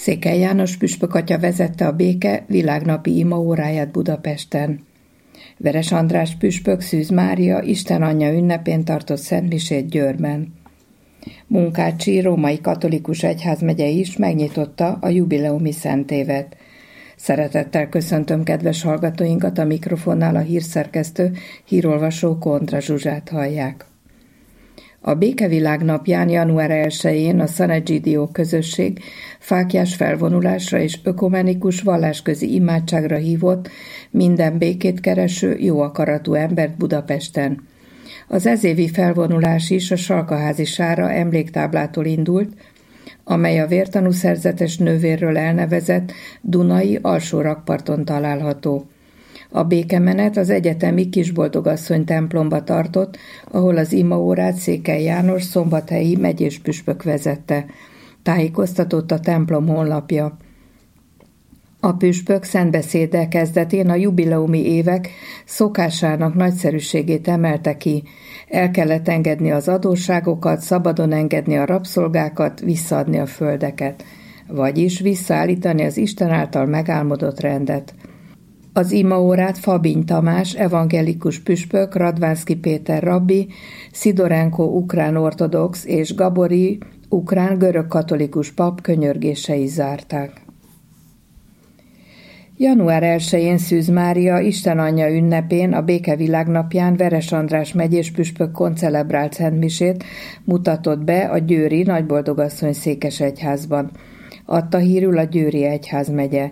Székely János püspök atya vezette a béke világnapi imaóráját Budapesten. Veres András püspök Szűz Mária Isten Anyja ünnepén tartott szentmisét Győrben. Munkácsi római katolikus egyházmegye is megnyitotta a jubileumi szentévet. Szeretettel köszöntöm kedves hallgatóinkat, a mikrofonnál a hírszerkesztő, hírolvasó Kontra Zsuzsát hallják. A Békevilág napján január 1-én a San Egidio közösség fáklyás felvonulásra és ökumenikus vallásközi imádságra hívott minden békét kereső, jó akaratú embert Budapesten. Az ezévi felvonulás is a Salkaházi Sára emléktáblától indult, amely a vértanú szerzetes nővérről elnevezett Dunai alsó rakparton található. A békemenet az egyetemi Kisboldogasszony templomba tartott, ahol az imaórát Székely János szombathelyi megyés püspök vezette. Tájékoztatott a templom honlapja. A püspök szentbeszéddel kezdetén a jubileumi évek szokásának nagyszerűségét emelte ki. El kellett engedni az adósságokat, szabadon engedni a rabszolgákat, visszaadni a földeket, vagyis visszaállítani az Isten által megálmodott rendet. Az imaórát Fabiny Tamás evangelikus püspök, Radvánszky Péter rabbi, Szidorenko ukrán ortodox és Gabori ukrán görög-katolikus pap könyörgései zárták. Január 1-én Szűz Mária Isten Anyja ünnepén, a Békevilág napján Veres András megyés püspök koncelebrált szentmisét mutatott be a győri Nagyboldogasszony székesegyházban. Adta hírül a győri egyházmegye.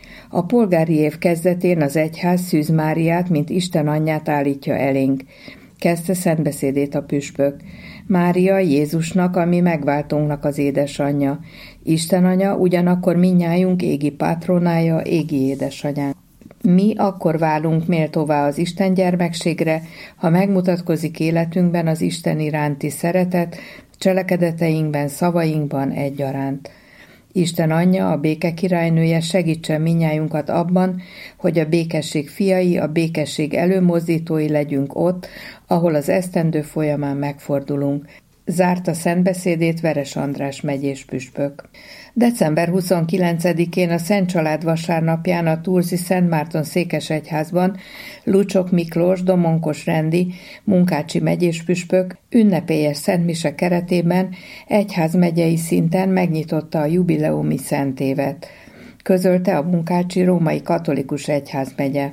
A polgári év kezdetén az egyház Szűz Máriát, mint Isten Anyját állítja elénk. Kezdte szentbeszédét a püspök. Mária Jézusnak, a mi megváltónknak az édesanyja. Isten Anya ugyanakkor mindnyájunk égi pátronája, égi édesanyánk. Mi akkor válunk méltóvá az Isten gyermekségre, ha megmutatkozik életünkben az Isten iránti szeretet, cselekedeteinkben, szavainkban egyaránt. Isten Anyja, a béke királynője segítsen mindnyájunkat abban, hogy a békesség fiai, a békesség előmozdítói legyünk ott, ahol az esztendő folyamán megfordulunk. Zárta szentbeszédét Veres András megyés püspök. December 29-én a Szent Család vasárnapján a Turzi Szent Márton székesegyházban Lucsok Miklós domonkos rendi munkácsi megyés püspök ünnepélyes szentmise keretében egyházmegyei szinten megnyitotta a jubileumi szentévet. Közölte a munkácsi római katolikus egyházmegye.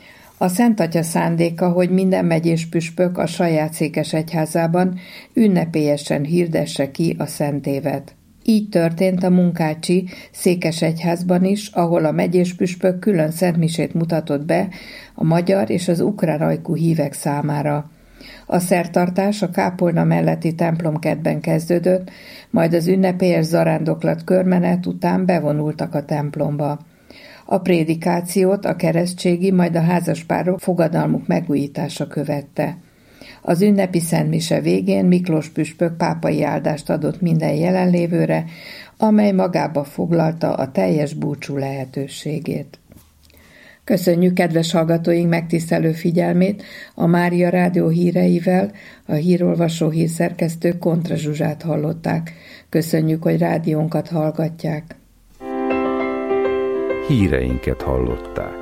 A Szent Atya szándéka, hogy minden megyés püspök a saját székesegyházában ünnepélyesen hirdesse ki a szentévet. Így történt a munkácsi székesegyházban is, ahol a megyés püspök külön szentmisét mutatott be a magyar és az ukrán ajkú hívek számára. A szertartás a kápolna melletti templomkertben kezdődött, majd az ünnepélyes zarándoklat körmenet után bevonultak a templomba. A prédikációt a keresztségi, majd a házaspárok fogadalmuk megújítása követte. Az ünnepi szentmise végén Miklós püspök pápai áldást adott minden jelenlévőre, amely magába foglalta a teljes búcsú lehetőségét. Köszönjük kedves hallgatóink megtisztelő figyelmét, a Mária Rádió híreivel a hírolvasó hírszerkesztő Kontra Zsuzsát hallották. Köszönjük, hogy rádiónkat hallgatják. Híreinket hallották.